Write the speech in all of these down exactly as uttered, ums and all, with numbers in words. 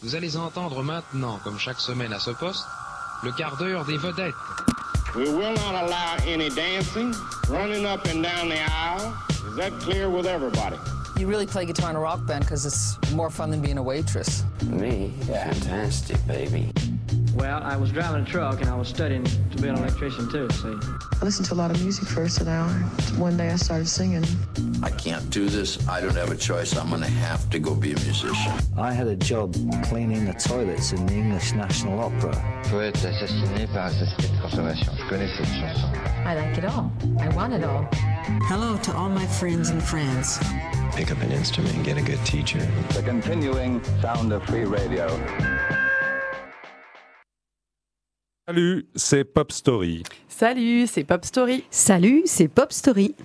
Vous allez entendre maintenant, comme chaque semaine à ce poste, le quart d'heure des vedettes. We will not allow any dancing, running up and down the aisle. Is that clear with everybody? You really play guitar in a rock band because it's more fun than being a waitress. Me? Fantastic, baby. Well, I was driving a truck and I was studying to be an electrician too, see. I listened to a lot of music first and now one day I started singing. I can't do this. I don't have a choice. I'm gonna have to go be a musician. I had a job cleaning the toilets in the English National Opera. Poète assassiné par un esprit de consommation. Je connais cette chanson. I like it all. I want it all. Hello to all my friends in France. Pick up an instrument and get a good teacher. The continuing sound of free radio. Salut, c'est Pop Story. Salut, c'est Pop Story. Salut, c'est Pop Story.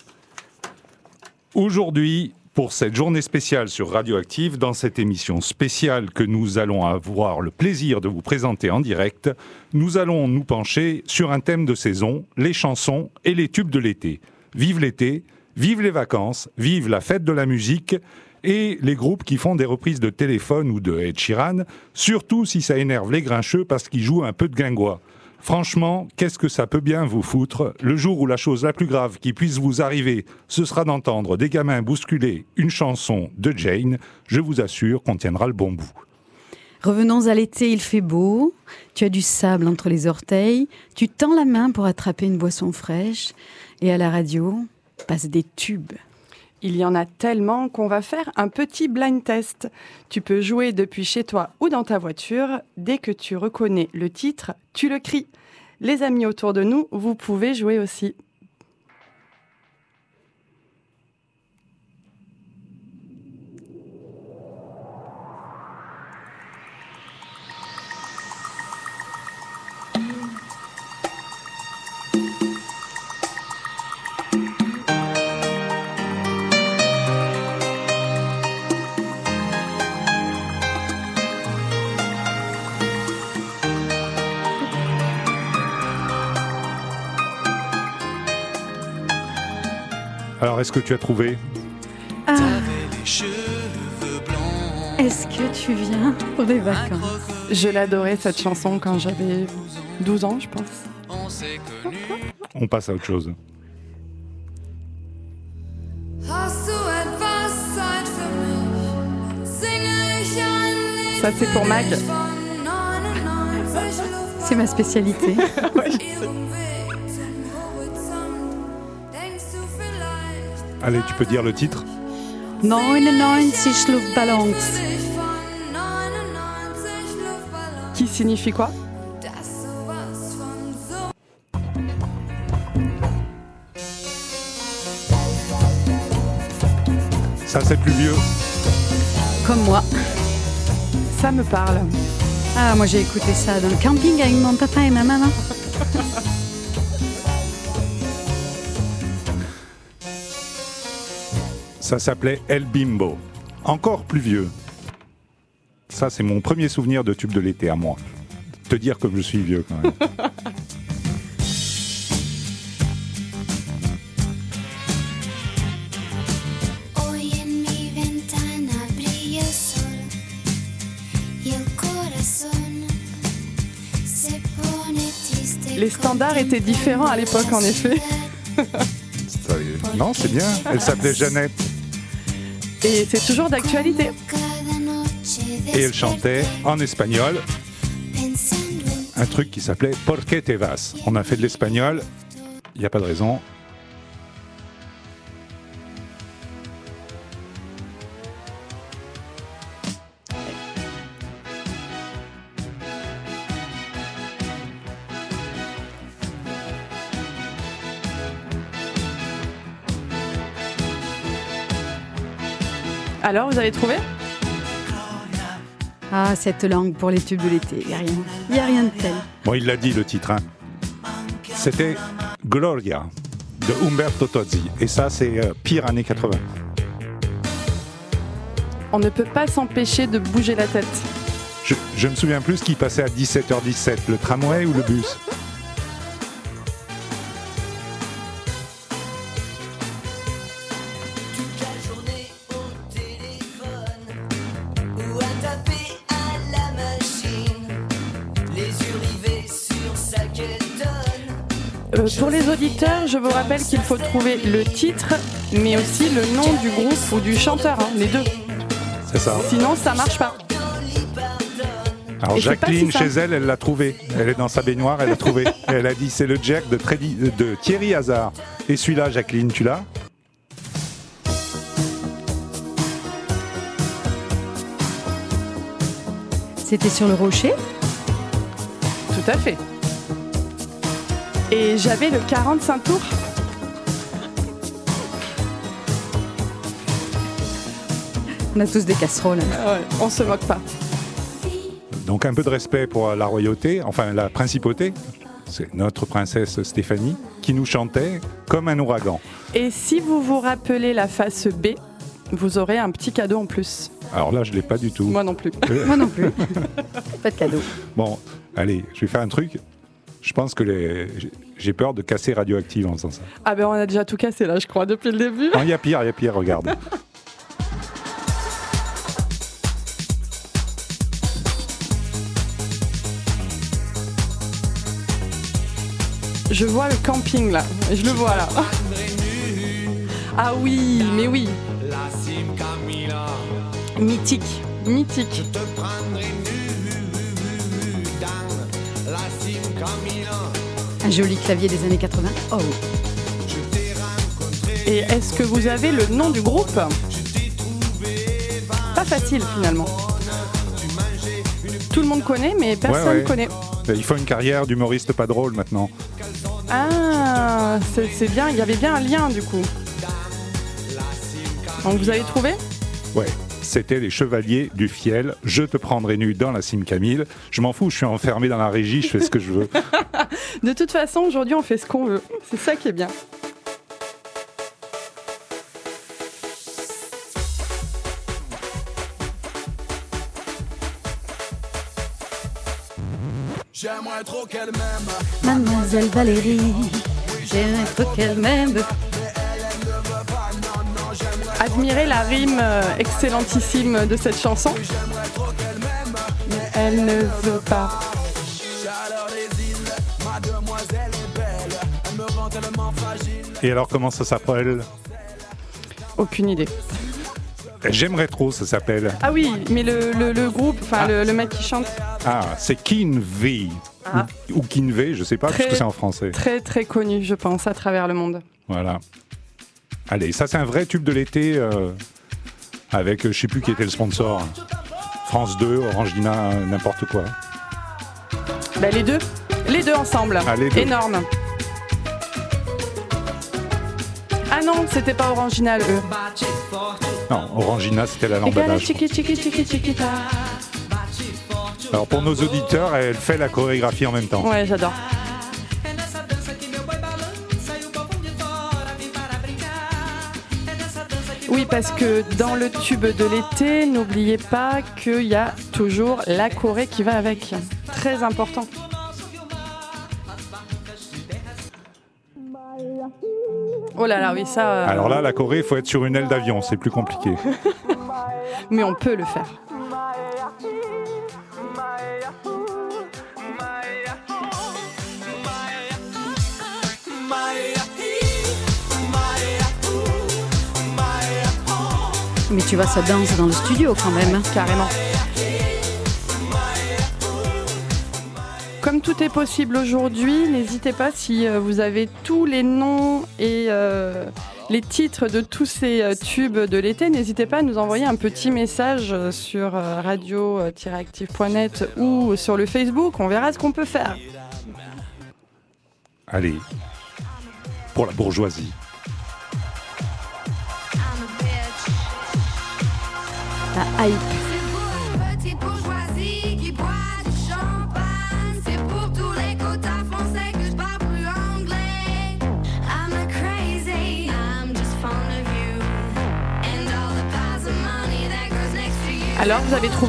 Aujourd'hui, pour cette journée spéciale sur Radioactive, dans cette émission spéciale que nous allons avoir le plaisir de vous présenter en direct, nous allons nous pencher sur un thème de saison, les chansons et les tubes de l'été. Vive l'été, vive les vacances, vive la fête de la musique et les groupes qui font des reprises de Téléphone ou de Ed Sheeran, surtout si ça énerve les grincheux parce qu'ils jouent un peu de guingois. Franchement, qu'est-ce que ça peut bien vous foutre ? Le jour où la chose la plus grave qui puisse vous arriver, ce sera d'entendre des gamins bousculer une chanson de Jane, je vous assure qu'on tiendra le bon bout. Revenons à l'été, il fait beau, tu as du sable entre les orteils, tu tends la main pour attraper une boisson fraîche, et à la radio, passent des tubes. Il y en a tellement qu'on va faire un petit blind test. Tu peux jouer depuis chez toi ou dans ta voiture. Dès que tu reconnais le titre, tu le cries. Les amis autour de nous, vous pouvez jouer aussi. Alors, est-ce que tu as trouvé ? Ah. Est-ce que tu viens pour des vacances ? Je l'adorais cette chanson quand j'avais douze ans, je pense. On passe à autre chose. Ça, c'est pour Mag. C'est ma spécialité. Ouais, je sais. Allez, tu peux dire le titre ? quatre-vingt-dix Luftballons. Qui signifie quoi ? Ça, c'est plus vieux. Comme moi. Ça me parle. Ah, moi j'ai écouté ça dans le camping avec mon papa et ma maman. Ça s'appelait El Bimbo. Encore plus vieux. Ça, c'est mon premier souvenir de tube de l'été à moi. Te dire comme je suis vieux quand même. Les standards étaient différents à l'époque, en effet. Non, c'est bien. Elle s'appelait Jeannette. Et c'est toujours d'actualité. Et elle chantait en espagnol un truc qui s'appelait Por qué te vas. On a fait de l'espagnol, il n'y a pas de raison. Alors, vous avez trouvé ? Ah, cette langue pour les tubes de l'été, il n'y a rien. Il n'y a rien de tel. Bon, il l'a dit le titre. Hein. C'était Gloria de Umberto Tozzi. Et ça, c'est euh, pire années quatre-vingts. On ne peut pas s'empêcher de bouger la tête. Je, je me souviens plus ce qui passait à dix-sept heures dix-sept, le tramway ou le bus ? Euh, pour les auditeurs, je vous rappelle qu'il faut trouver le titre, mais aussi le nom du groupe ou du chanteur, hein, les deux. C'est ça. Sinon, ça marche pas. Alors Et Jacqueline, si chez elle, elle l'a trouvé. Elle est dans sa baignoire, elle l'a trouvé. Elle a dit c'est le Jack de, Trédi- de Thierry Hazard. Et celui-là, Jacqueline, tu l'as ? C'était sur le rocher ? Tout à fait. Et j'avais le quarante-cinq tours. On a tous des casseroles. Ouais, on se moque pas. Donc un peu de respect pour la royauté, enfin la principauté. C'est notre princesse Stéphanie qui nous chantait comme un ouragan. Et si vous vous rappelez la face B, vous aurez un petit cadeau en plus. Alors là, je ne l'ai pas du tout. Moi non plus. Euh, Moi non plus. Pas de cadeau. Bon, allez, je vais faire un truc. Je pense que les... j'ai peur de casser Radioactive en faisant ça. Ah ben on a déjà tout cassé là, je crois, depuis le début. Non, il y a pire, il y a pire, regarde. Je vois le camping là, je le vois là. Ah oui, mais oui. Mythique, mythique. Un joli clavier des années quatre-vingts. Oh. Et est-ce que vous avez le nom du groupe ? Pas facile finalement. Tout le monde connaît, mais personne ouais, ouais. connaît. Il faut une carrière d'humoriste pas drôle maintenant. Ah, c'est, c'est bien, il y avait bien un lien du coup. Donc vous avez trouvé ? Ouais, c'était les Chevaliers du Fiel. Je te prendrai nu dans la cime Camille. Je m'en fous, je suis enfermé dans la régie, je fais ce que je veux. De toute façon, aujourd'hui, on fait ce qu'on veut. C'est ça qui est bien. J'aimerais trop qu'elle m'aime. Mademoiselle Valérie, j'aimerais trop qu'elle m'aime. Admirez la rime euh, excellentissime de cette chanson. Mais elle ne veut pas. Et alors, comment ça s'appelle ? Aucune idée. J'aimerais trop, ça s'appelle. Ah oui, mais le, le, le groupe, enfin Ah. le, le mec qui chante. Ah, c'est Kinvey. Ah. Ou, ou Kinvey, je sais pas, Très- parce que c'est en français. Très très connu, je pense, à travers le monde. Voilà. Allez, ça c'est un vrai tube de l'été euh, avec, je sais plus qui était le sponsor. France deux, Orangina, euh, n'importe quoi. Bah, les deux, les deux ensemble. Ah, les deux. Énorme. Ah non, c'était pas Orangina, eux. Non, Orangina, c'était la lambadage. Chiqui, chiqui, chiqui, chiquita. Alors pour nos auditeurs, elle fait la chorégraphie en même temps. Ouais, j'adore. Oui, parce que dans le tube de l'été, n'oubliez pas qu'il y a toujours la Corée qui va avec. Très important. Oh là là, oui, ça... euh, Alors là, la Corée, il faut être sur une aile d'avion, c'est plus compliqué. Mais on peut le faire. Mais tu vois, ça danse dans le studio quand même. Carrément. Comme tout est possible aujourd'hui, n'hésitez pas si euh, vous avez tous les noms et euh, les titres de tous ces euh, tubes de l'été, n'hésitez pas à nous envoyer un petit message euh, sur euh, radio tiret active point net ou sur le Facebook, on verra ce qu'on peut faire. Allez, pour la bourgeoisie. La hype. Petite bourgeoisie qui boit du champagne. C'est pour tous les quotas français que je parle plus anglais. I'm not crazy, I'm just fond of you. And all the piles of money that goes next to you. Alors, vous avez trouvé ?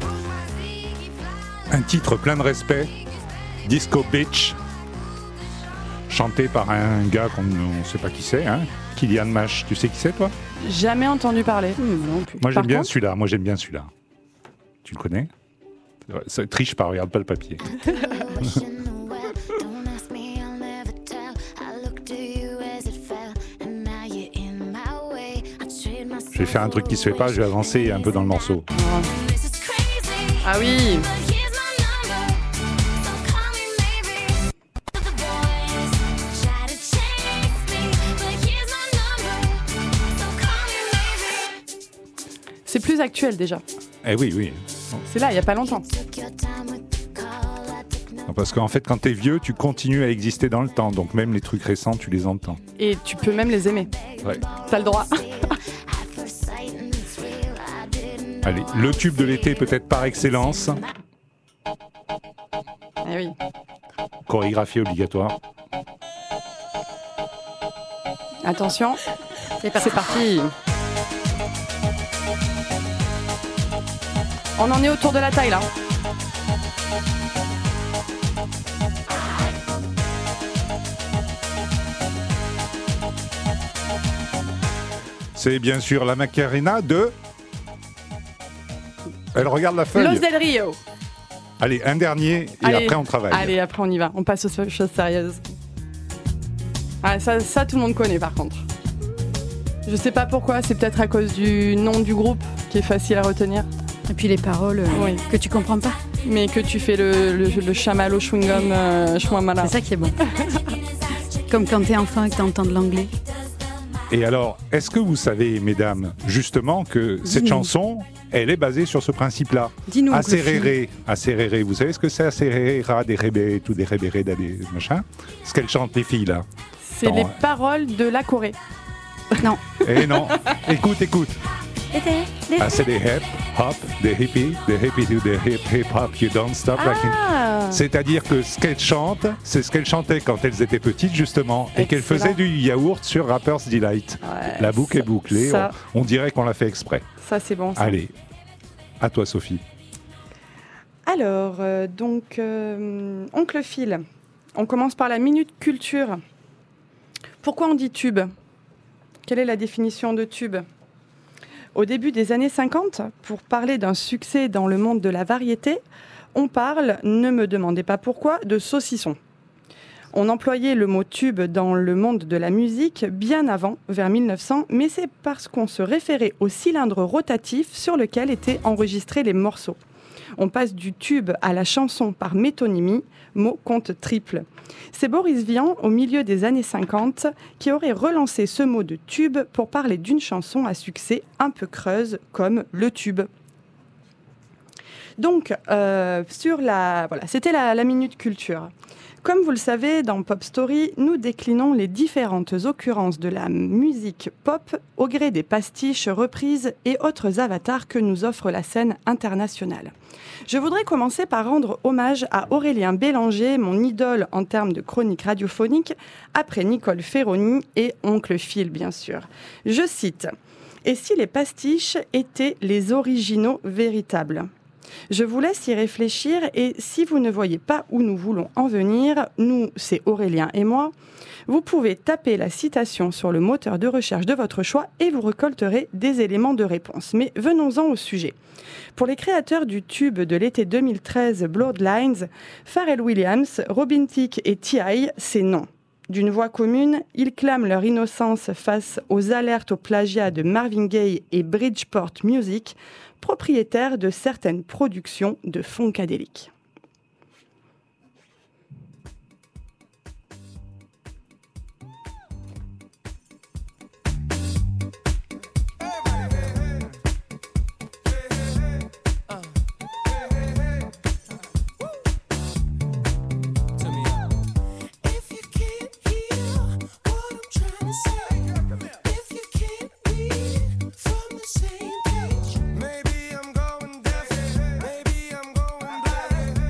Un titre plein de respect, Disco Beach, chanté par un gars qu'on ne sait pas qui c'est, hein, Kylian Mash. Tu sais qui c'est, toi ? Jamais entendu parler. Mmh, non plus. Moi, j'aime Par bien contre- celui-là. Moi, j'aime bien celui-là. Tu le connais ? Ça triche pas, regarde pas le papier. vais faire un truc qui se fait pas, je vais avancer un peu dans le morceau. Ah oui. C'est plus actuel déjà. Eh oui, oui. C'est là, il n'y a pas longtemps. Parce qu'en fait, quand t'es vieux, tu continues à exister dans le temps. Donc même les trucs récents, tu les entends. Et tu peux même les aimer. Ouais. T'as le droit. Allez, le tube de l'été peut-être par excellence. Eh oui. Chorégraphie obligatoire. Attention, c'est parti. C'est parti. On en est autour de la taille là. C'est bien sûr la Macarena de... Elle regarde la feuille. Los del Rio. Allez, un dernier et Allez, après on travaille. Allez, après on y va. On passe aux choses sérieuses. Ah, ça, ça, tout le monde connaît par contre. Je sais pas pourquoi, c'est peut-être à cause du nom du groupe qui est facile à retenir. Et puis les paroles euh, oui. que tu comprends pas. Mais que tu fais le, le, le chamallow chewing-gum euh, chouamala. C'est ça qui est bon. Comme quand t'es enfant et que t'entends de l'anglais. Et alors, est-ce que vous savez, mesdames, justement, que Dis-nous. cette chanson, elle est basée sur ce principe-là. Dis-nous, Acerere, Acerere, vous savez ce que c'est Acerera, des rébés, tout des rébérés, des machins. Ce qu'elles chantent, les filles, là. C'est Dans, les euh... paroles de la Corée. Non. Eh non. Écoute, écoute. Ah, c'est des hip hop, des hippies, des hippies to the hip hip hop, you don't stop. Ah. Like in... C'est-à-dire que ce qu'elles chantent, c'est ce qu'elles chantaient quand elles étaient petites justement, et qu'elles faisaient du yaourt sur Rapper's Delight. Ouais, la boucle ça, est bouclée, ça, on, on dirait qu'on l'a fait exprès. Ça c'est bon. Ça. Allez, à toi Sophie. Alors, euh, donc, euh, Oncle Phil, on commence par la minute culture. Pourquoi on dit tube ? Quelle est la définition de tube ? Au début des années cinquante, pour parler d'un succès dans le monde de la variété, on parle, ne me demandez pas pourquoi, de saucisson. On employait le mot tube dans le monde de la musique bien avant, vers mille neuf cents, mais c'est parce qu'on se référait au cylindre rotatif sur lequel étaient enregistrés les morceaux. On passe du tube à la chanson par métonymie, mot compte triple. C'est Boris Vian, au milieu des années cinquante, qui aurait relancé ce mot de tube pour parler d'une chanson à succès un peu creuse, comme le tube. Donc, euh, sur la, voilà, c'était la, la minute culture. Comme vous le savez, dans Pop Story, nous déclinons les différentes occurrences de la musique pop au gré des pastiches, reprises et autres avatars que nous offre la scène internationale. Je voudrais commencer par rendre hommage à Aurélien Bélanger, mon idole en termes de chronique radiophonique, après Nicole Ferroni et Oncle Phil, bien sûr. Je cite « Et si les pastiches étaient les originaux véritables ?» Je vous laisse y réfléchir et si vous ne voyez pas où nous voulons en venir, nous, c'est Aurélien et moi, vous pouvez taper la citation sur le moteur de recherche de votre choix et vous récolterez des éléments de réponse. Mais venons-en au sujet. Pour les créateurs du tube de l'été deux mille treize Bloodlines, Pharrell Williams, Robin Thicke et T I, c'est non. D'une voix commune, ils clament leur innocence face aux alertes au plagiat de Marvin Gaye et Bridgeport Music, propriétaires de certaines productions de Funkadelic. Maybe I'm going deaf, maybe I'm going blind.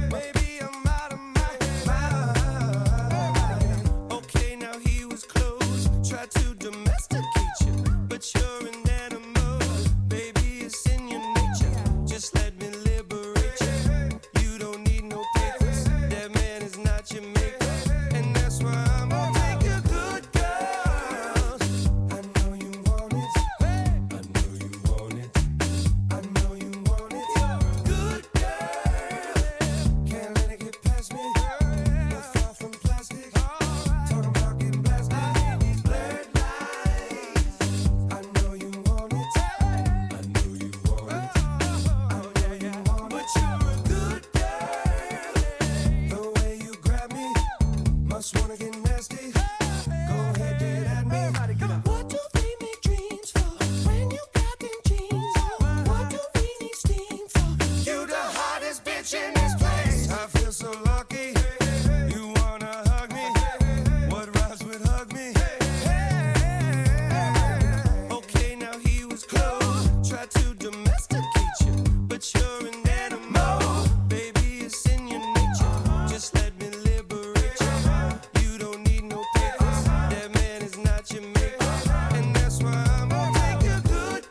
catching this place. I feel so lucky. You wanna hug me? What rhymes with hug me? Okay, now he was close. Try to domesticate you, but you're an animal. Baby, it's in your nature. Just let me liberate you. You don't need no papers. That man is not your maker, and that's why I'm gonna take a good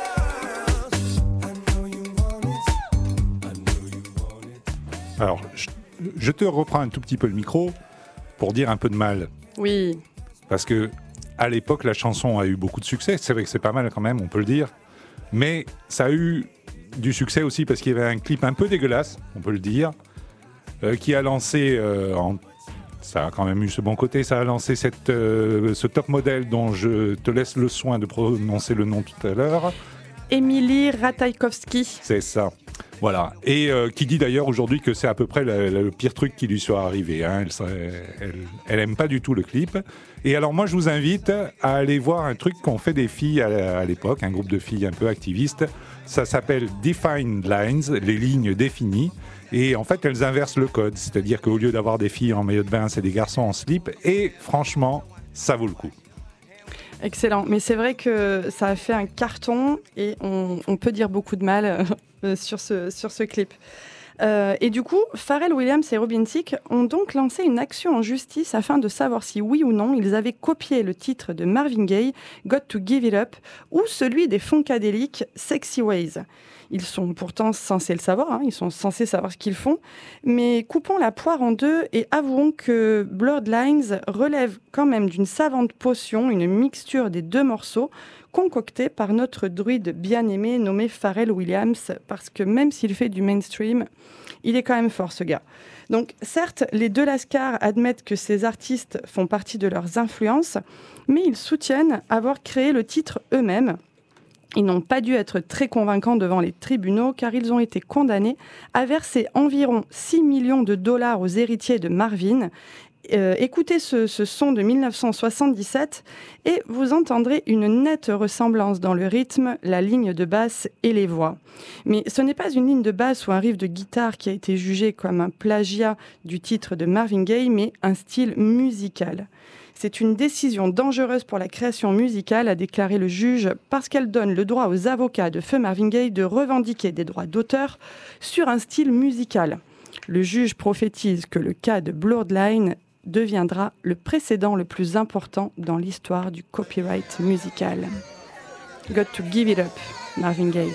girl. I know you want it. I know you want it. Alors, je, je te reprends un tout petit peu le micro pour dire un peu de mal. Oui. Parce que à l'époque, la chanson a eu beaucoup de succès. C'est vrai que c'est pas mal quand même, on peut le dire. Mais ça a eu du succès aussi parce qu'il y avait un clip un peu dégueulasse, on peut le dire, euh, qui a lancé, euh, en... ça a quand même eu ce bon côté, ça a lancé cette, euh, ce top modèle dont je te laisse le soin de prononcer le nom tout à l'heure. Émilie Ratajkowski. C'est ça. Voilà. Et euh, qui dit d'ailleurs aujourd'hui que c'est à peu près le, le pire truc qui lui soit arrivé. Hein. Elle, serait, elle, elle aime pas du tout le clip. Et alors moi, je vous invite à aller voir un truc qu'ont fait des filles à, à l'époque, un groupe de filles un peu activistes. Ça s'appelle Defined Lines, les lignes définies. Et en fait, elles inversent le code. C'est-à-dire qu'au lieu d'avoir des filles en maillot de bain, c'est des garçons en slip. Et franchement, ça vaut le coup. Excellent, mais c'est vrai que ça a fait un carton et on, on peut dire beaucoup de mal euh, sur, ce, sur ce clip. Euh, et du coup, Pharrell Williams et Robin Thicke ont donc lancé une action en justice afin de savoir si oui ou non ils avaient copié le titre de Marvin Gaye, Got to Give It Up, ou celui des Funkadelic, Sexy Ways. Ils sont pourtant censés le savoir, hein, ils sont censés savoir ce qu'ils font, mais coupons la poire en deux et avouons que Blurred Lines relève quand même d'une savante potion, une mixture des deux morceaux, concoctée par notre druide bien-aimé nommé Pharrell Williams, parce que même s'il fait du mainstream, il est quand même fort ce gars. Donc certes, les deux Lascar admettent que ces artistes font partie de leurs influences, mais ils soutiennent avoir créé le titre eux-mêmes. Ils n'ont pas dû être très convaincants devant les tribunaux car ils ont été condamnés à verser environ six millions de dollars aux héritiers de Marvin. Euh, écoutez ce, ce son de dix-neuf cent soixante-dix-sept et vous entendrez une nette ressemblance dans le rythme, la ligne de basse et les voix. Mais ce n'est pas une ligne de basse ou un riff de guitare qui a été jugé comme un plagiat du titre de Marvin Gaye, mais un style musical. C'est une décision dangereuse pour la création musicale, a déclaré le juge, parce qu'elle donne le droit aux avocats de feu Marvin Gaye de revendiquer des droits d'auteur sur un style musical. Le juge prophétise que le cas de Blurred Lines deviendra le précédent le plus important dans l'histoire du copyright musical. Got to give it up, Marvin Gaye.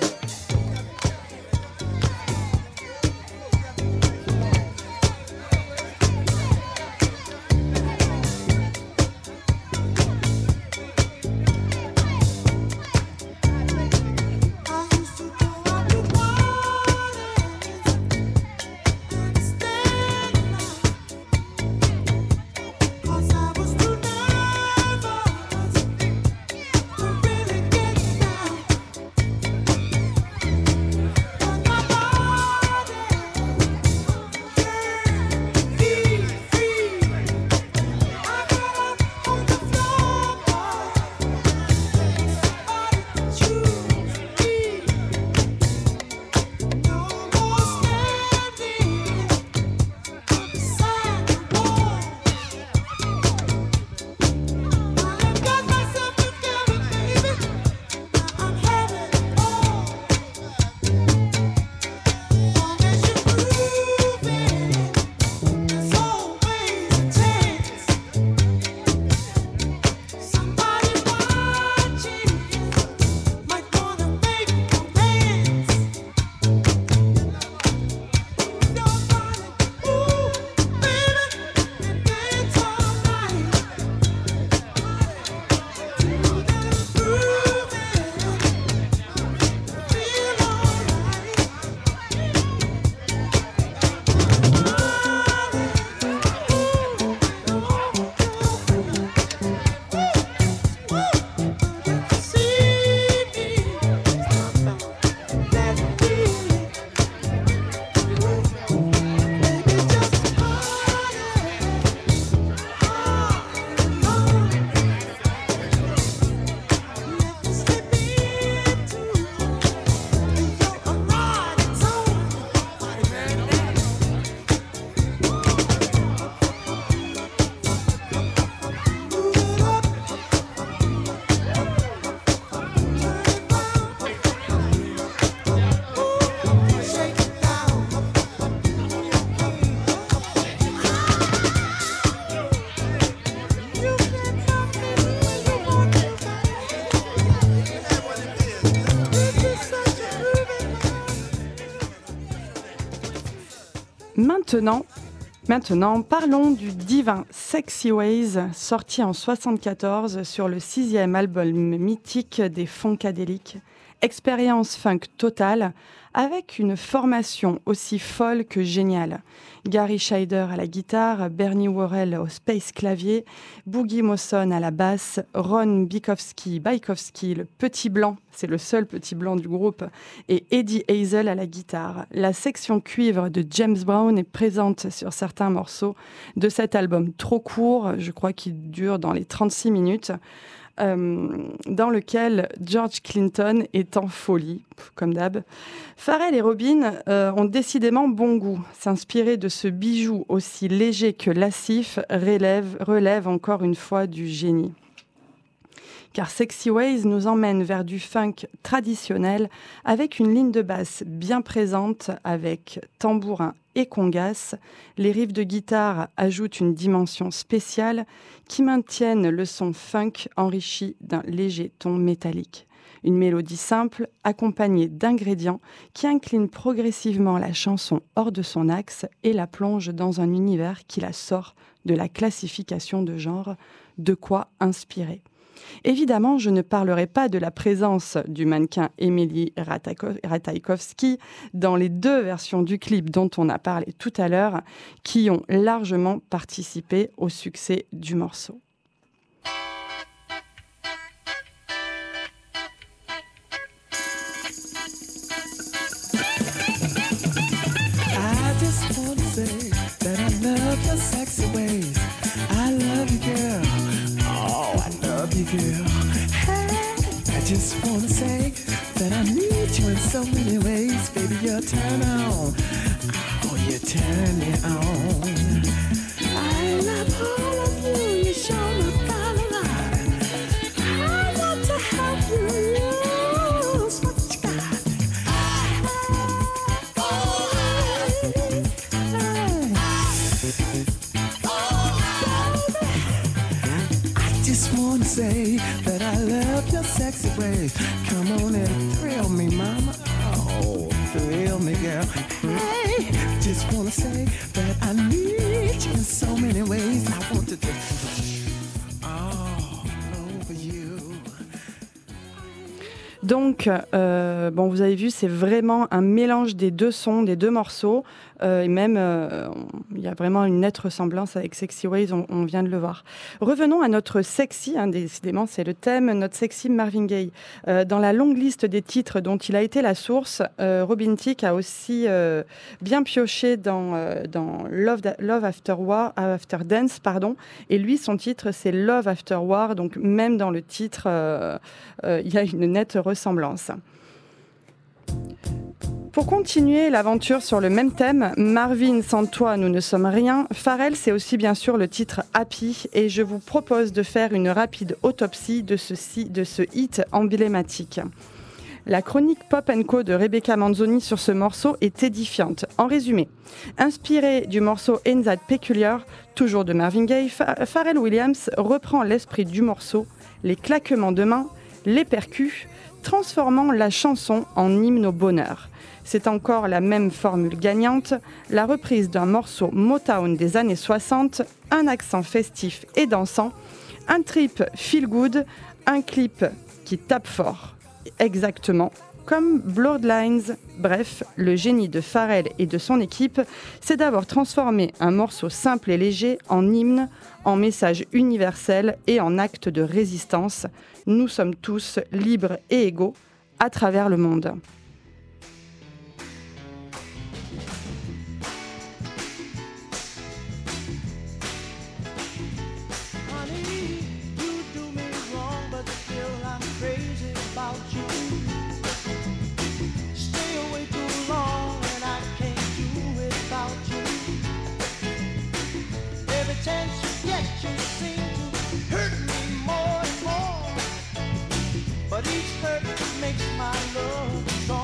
Maintenant, maintenant, parlons du divin Sexy Ways, sorti en soixante-quatorze sur le sixième album mythique des Funkadelic. Expérience funk totale, avec une formation aussi folle que géniale. Gary Scheider à la guitare, Bernie Worrell au space clavier, Boogie Mawson à la basse, Ron Bykowski, Bykowski, le petit blanc, c'est le seul petit blanc du groupe, et Eddie Hazel à la guitare. La section cuivre de James Brown est présente sur certains morceaux de cet album trop court, je crois qu'il dure dans les trente-six minutes. Euh, dans lequel George Clinton est en folie, comme d'hab. Pharrell et Robin euh, ont décidément bon goût. S'inspirer de ce bijou aussi léger que lascif relève, relève encore une fois du génie. Car Sexy Ways nous emmène vers du funk traditionnel avec une ligne de basse bien présente avec tambourin et congas. Les riffs de guitare ajoutent une dimension spéciale qui maintiennent le son funk enrichi d'un léger ton métallique. Une mélodie simple accompagnée d'ingrédients qui inclinent progressivement la chanson hors de son axe et la plonge dans un univers qui la sort de la classification de genre, de quoi inspirer. Évidemment, je ne parlerai pas de la présence du mannequin Emily Ratajkowski dans les deux versions du clip dont on a parlé tout à l'heure, qui ont largement participé au succès du morceau. I just want to say that I love your sexy ways. I love you, girl. Oh, I love you, girl. Hey, I just want to say that I need you in so many ways. Baby, you're turn on. Oh, you turn me on. I love all of you. You show me kind of life. I want to help you use what you got. I just want to say that I love your sexy ways. Come on and thrill me, mama. Oh, thrill me, girl. Hey, just want to say that I need you in so many ways. I want to do all over you. Donc, euh, bon, vous avez vu, c'est vraiment un mélange des deux sons, des deux morceaux. Euh, et même, euh, il y a vraiment une nette ressemblance avec Sexy Ways, on, on vient de le voir. Revenons à notre sexy, hein, décidément, c'est le thème, notre sexy Marvin Gaye. Euh, dans la longue liste des titres dont il a été la source, euh, Robin Thicke a aussi euh, bien pioché dans, euh, dans Love, Love After War, After Dance, pardon. Et lui, son titre, c'est Love After War. Donc, même dans le titre, euh, euh, il y a une nette ressemblance. Pour continuer l'aventure sur le même thème, Marvin, sans toi, nous ne sommes rien, Pharrell, c'est aussi bien sûr le titre Happy, et je vous propose de faire une rapide autopsie de ce, de ce hit emblématique. La chronique Pop and Co de Rebecca Manzoni sur ce morceau est édifiante. En résumé, inspiré du morceau Ain't That Peculiar, toujours de Marvin Gaye, Pharrell Williams reprend l'esprit du morceau, les claquements de mains, les percus, transformant la chanson en hymne au bonheur. C'est encore la même formule gagnante, la reprise d'un morceau Motown des années soixante, un accent festif et dansant, un trip feel good, un clip qui tape fort. Exactement comme Bloodlines. Bref, le génie de Pharrell et de son équipe, c'est d'avoir transformé un morceau simple et léger en hymne, en message universel et en acte de résistance. Nous sommes tous libres et égaux à travers le monde. But each hurt makes my love strong.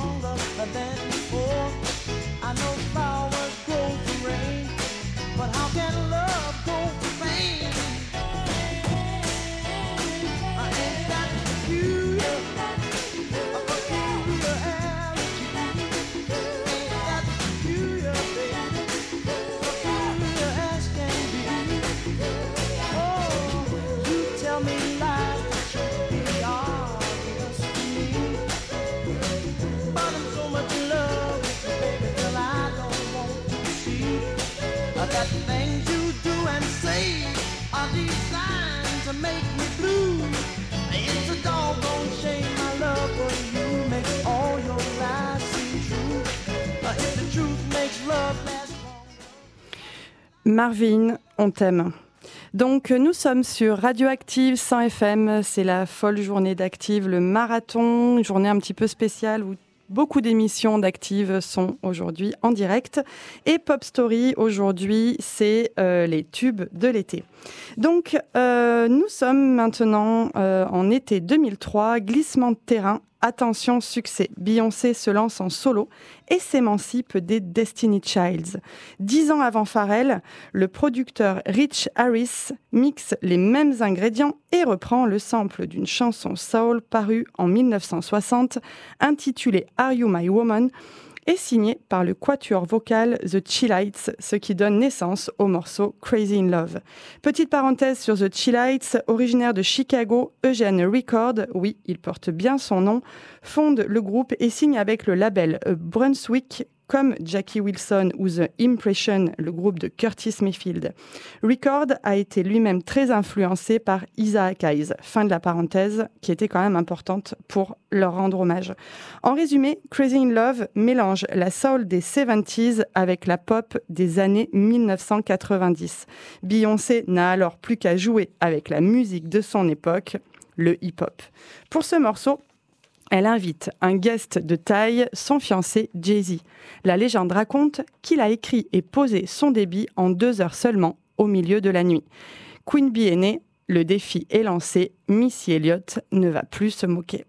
that things you do and say are designed to make me blue. It's a doggone shame, my love, for you makes all your lies seem true. Uh, if the truth makes love last long. Marvin, on t'aime. Donc nous sommes sur Radioactive cent F M, c'est la folle journée d'Active, le marathon, une journée un petit peu spéciale où beaucoup d'émissions d'Active sont aujourd'hui en direct. Et Pop Story, aujourd'hui, c'est euh, les tubes de l'été. Donc, euh, nous sommes maintenant euh, en été deux mille trois, glissement de terrain, attention, succès. Beyoncé se lance en solo et s'émancipe des Destiny Childs. Dix ans avant Pharrell, le producteur Rich Harris mixe les mêmes ingrédients et reprend le sample d'une chanson soul parue en dix-neuf cent soixante, intitulée Are You My Woman, et signée par le quatuor vocal The Chillites, ce qui donne naissance au morceau Crazy in Love. Petite parenthèse sur The Chillites, originaire de Chicago, Eugene Record, oui, il porte bien son nom, fonde le groupe et signe avec le label Brunswick, comme Jackie Wilson ou The Impression, le groupe de Curtis Mayfield. Record a été lui-même très influencé par Isaac Hayes, fin de la parenthèse, qui était quand même importante pour leur rendre hommage. En résumé, Crazy in Love mélange la soul des soixante-dix avec la pop des années dix-neuf cent quatre-vingt-dix. Beyoncé n'a alors plus qu'à jouer avec la musique de son époque, le hip-hop. Pour ce morceau, elle invite un guest de taille, son fiancé Jay-Z. La légende raconte qu'il a écrit et posé son débit en deux heures seulement, au milieu de la nuit. Queen Bee est née, le défi est lancé, Missy Elliott ne va plus se moquer.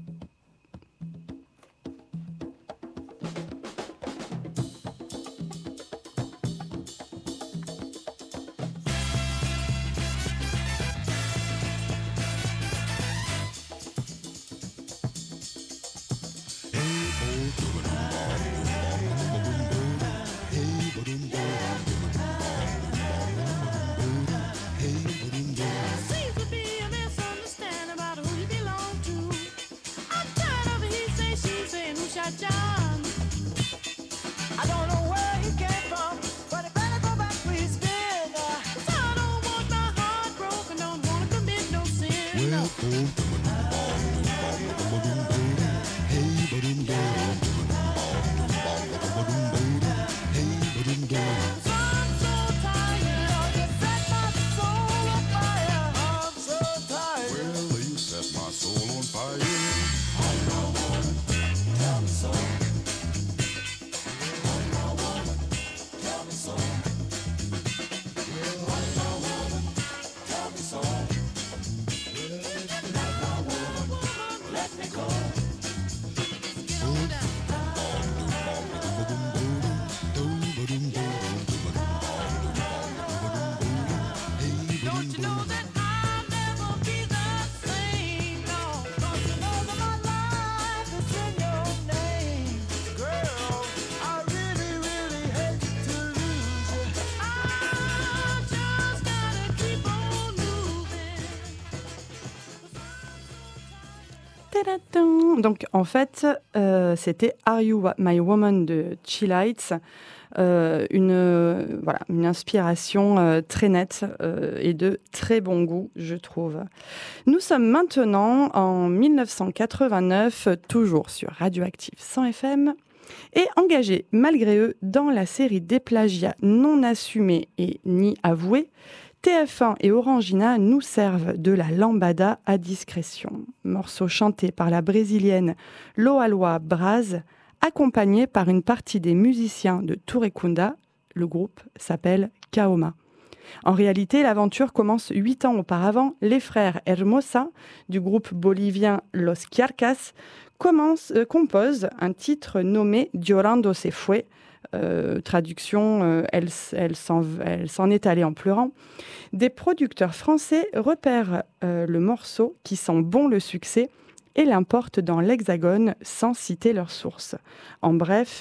Donc en fait, euh, c'était Are You My Woman de Chillites, euh, une, euh, voilà, une inspiration euh, très nette euh, et de très bon goût, je trouve. Nous sommes maintenant en dix-neuf cent quatre-vingt-neuf, toujours sur Radioactive cent F M, et engagés malgré eux dans la série des plagiats non assumés et ni avoués. T F un et Orangina nous servent de la lambada à discrétion. Morceau chanté par la brésilienne Loaloa Braz, accompagné par une partie des musiciens de Turecunda. Le groupe s'appelle Kaoma. En réalité, l'aventure commence huit ans auparavant. Les frères Hermosa, du groupe bolivien Los Quiarcas, commencent, euh, composent un titre nommé Llorando se fue. Euh, traduction, euh, elle, elle, s'en, elle s'en est allée en pleurant. Des producteurs français repèrent euh, le morceau qui sent bon le succès et l'importent dans l'Hexagone sans citer leurs sources. En bref,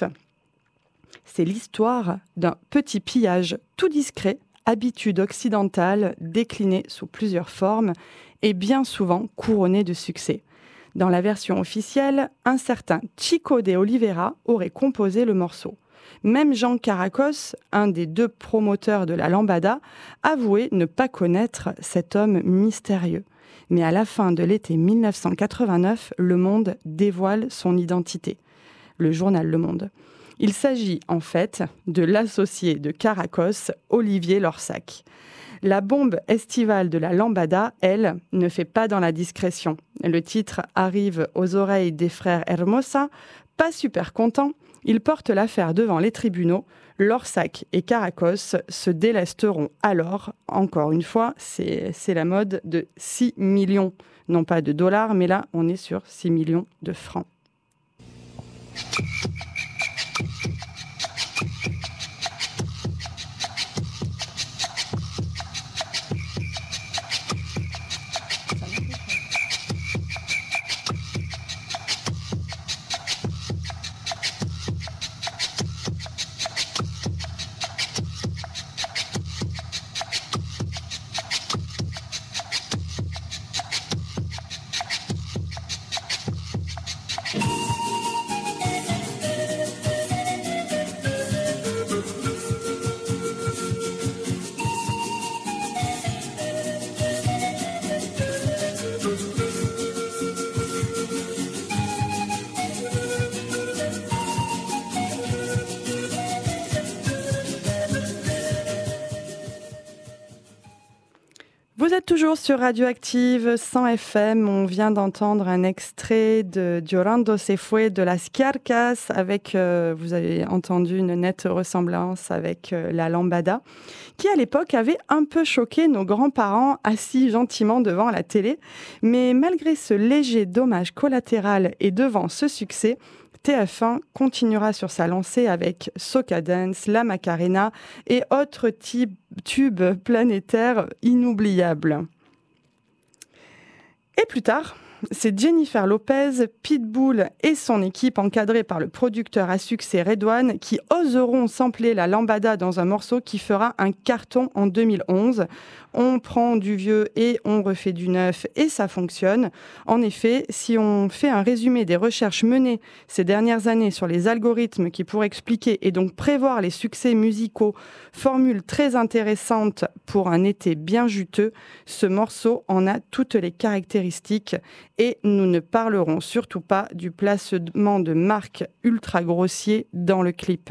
c'est l'histoire d'un petit pillage tout discret, habitude occidentale déclinée sous plusieurs formes et bien souvent couronnée de succès. Dans la version officielle, un certain Chico de Oliveira aurait composé le morceau. Même Jean Caracos, un des deux promoteurs de la lambada, avouait ne pas connaître cet homme mystérieux. Mais à la fin de l'été mille neuf cent quatre-vingt-neuf, Le Monde dévoile son identité. Le journal Le Monde. Il s'agit en fait de l'associé de Caracos, Olivier Lorsac. La bombe estivale de la lambada, elle, ne fait pas dans la discrétion. Le titre arrive aux oreilles des frères Hermosa, pas super contents. Ils portent l'affaire devant les tribunaux. Lorsac et Caracos se délesteron alors, encore une fois, c'est, c'est la mode de six millions. Non pas de dollars, mais là, on est sur six millions de francs. Vous êtes toujours sur Radioactive cent F M. On vient d'entendre un extrait de Llorando se fue de las Carcas avec, euh, vous avez entendu une nette ressemblance avec euh, la lambada, qui à l'époque avait un peu choqué nos grands-parents assis gentiment devant la télé. Mais malgré ce léger dommage collatéral et devant ce succès, T F un continuera sur sa lancée avec Soca Dance, La Macarena et autres types, tubes planétaires inoubliables. Et plus tard, c'est Jennifer Lopez, Pitbull et son équipe encadrée par le producteur à succès Redouane qui oseront sampler la lambada dans un morceau qui fera un carton en deux mille onze. On prend du vieux et on refait du neuf et ça fonctionne. En effet, si on fait un résumé des recherches menées ces dernières années sur les algorithmes qui pourraient expliquer et donc prévoir les succès musicaux, formule très intéressante pour un été bien juteux, ce morceau en a toutes les caractéristiques et nous ne parlerons surtout pas du placement de marques ultra grossier dans le clip.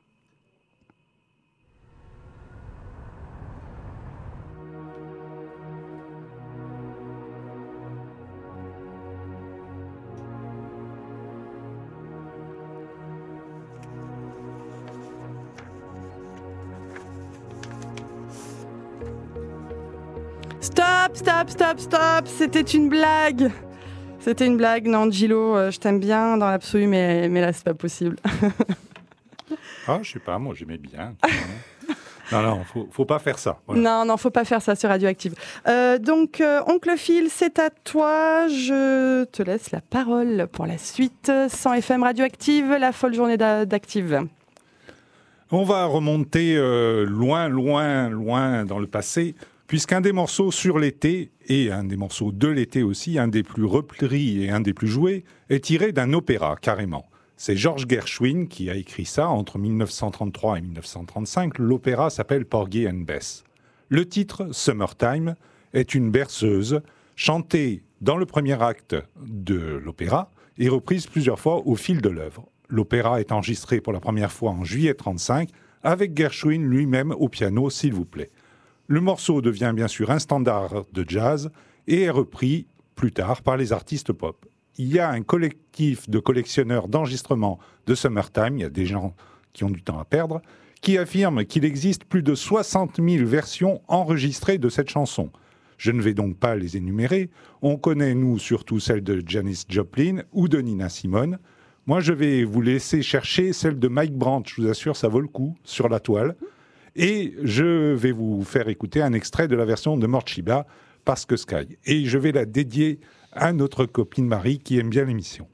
Stop, stop, stop, stop, c'était une blague. C'était une blague, non, Gillo, euh, je t'aime bien dans l'absolu, mais, mais là, c'est pas possible. Ah, je sais pas, moi, j'aimais bien. Non, non, faut, faut pas faire ça. Voilà. Non, non, faut pas faire ça sur Radioactive. Euh, donc, euh, Oncle Phil, c'est à toi. Je te laisse la parole pour la suite. cent F M Radioactive, la folle journée d'a- d'Active. On va remonter euh, loin, loin, loin dans le passé, puisqu'un des morceaux sur l'été, et un des morceaux de l'été aussi, un des plus repris et un des plus joués, est tiré d'un opéra, carrément. C'est Georges Gershwin qui a écrit ça entre dix-neuf cent trente-trois et dix-neuf cent trente-cinq. L'opéra s'appelle Porgy and Bess. Le titre, Summertime, est une berceuse chantée dans le premier acte de l'opéra et reprise plusieurs fois au fil de l'œuvre. L'opéra est enregistré pour la première fois en juillet trente-cinq avec Gershwin lui-même au piano, s'il vous plaît. Le morceau devient bien sûr un standard de jazz et est repris plus tard par les artistes pop. Il y a un collectif de collectionneurs d'enregistrements de Summertime, il y a des gens qui ont du temps à perdre, qui affirment qu'il existe plus de soixante mille versions enregistrées de cette chanson. Je ne vais donc pas les énumérer. On connaît, nous, surtout celle de Janis Joplin ou de Nina Simone. Moi, je vais vous laisser chercher celle de Mike Brandt, je vous assure, ça vaut le coup, sur la toile. Et je vais vous faire écouter un extrait de la version de Morchiba, Parce que Sky. Et je vais la dédier à notre copine Marie qui aime bien l'émission.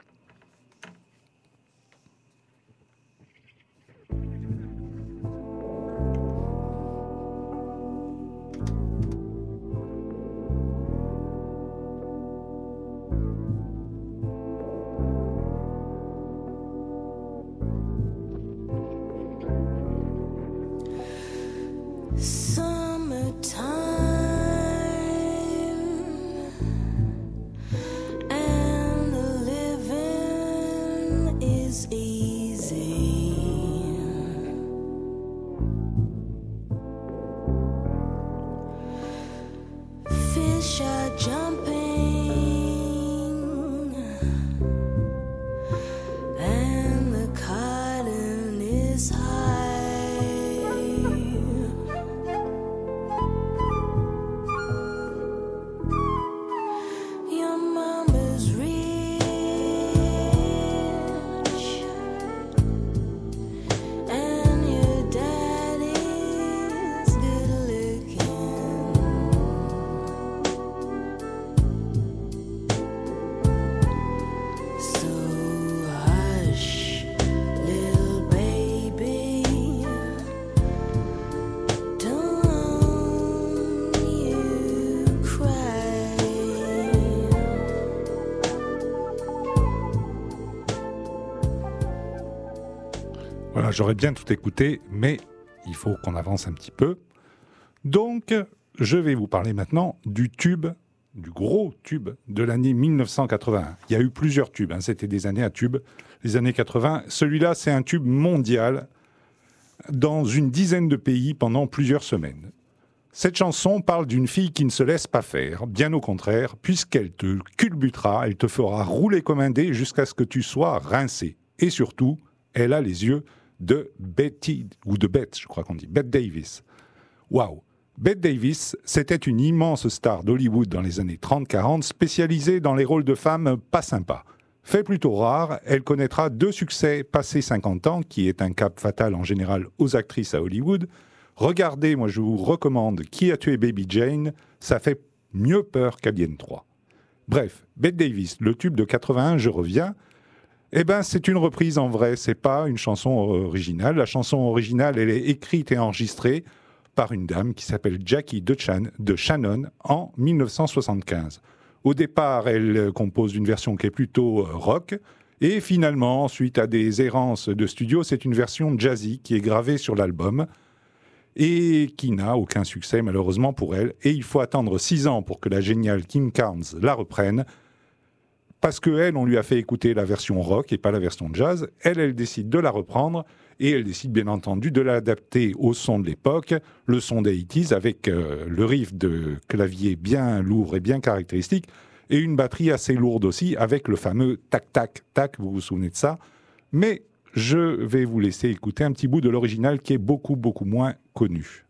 Voilà, j'aurais bien tout écouté, mais il faut qu'on avance un petit peu. Donc, je vais vous parler maintenant du tube, du gros tube de l'année mille neuf cent quatre-vingt-un. Il y a eu plusieurs tubes, hein, c'était des années à tubes, les années quatre-vingts. Celui-là, c'est un tube mondial dans une dizaine de pays pendant plusieurs semaines. Cette chanson parle d'une fille qui ne se laisse pas faire, bien au contraire, puisqu'elle te culbutera, elle te fera rouler comme un dé jusqu'à ce que tu sois rincé. Et surtout, elle a les yeux de Betty, ou de Bette, je crois qu'on dit, Bette Davis. Waouh! Bette Davis, c'était une immense star d'Hollywood dans les années trente quarante, spécialisée dans les rôles de femmes pas sympas. Fait plutôt rare, elle connaîtra deux succès passés cinquante ans, qui est un cap fatal en général aux actrices à Hollywood. Regardez, moi je vous recommande Qui a tué Baby Jane, ça fait mieux peur qu'Alien trois. Bref, Bette Davis, le tube de quatre-vingt-un, je reviens. Eh ben, c'est une reprise en vrai, c'est pas une chanson originale. La chanson originale, elle est écrite et enregistrée par une dame qui s'appelle Jackie de, Chan, de Shannon en mille neuf cent soixante-quinze. Au départ, elle compose une version qui est plutôt rock, et finalement, suite à des errances de studio, c'est une version jazzy qui est gravée sur l'album, et qui n'a aucun succès malheureusement pour elle. Et il faut attendre six ans pour que la géniale Kim Carnes la reprenne, parce qu'elle, on lui a fait écouter la version rock et pas la version jazz. Elle, elle décide de la reprendre, et elle décide bien entendu de l'adapter au son de l'époque, le son des quatre-vingt-dix, avec euh, le riff de clavier bien lourd et bien caractéristique, et une batterie assez lourde aussi, avec le fameux tac-tac-tac, vous vous souvenez de ça. Mais je vais vous laisser écouter un petit bout de l'original qui est beaucoup, beaucoup moins connu.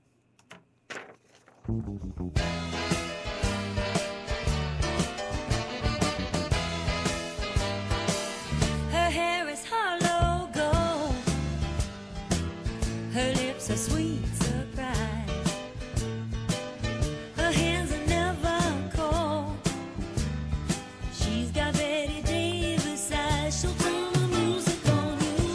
Her hair is hollow gold. Her lips are sweet surprise. Her hands are never cold. She's got Betty Davis eyes. She'll turn the music on you,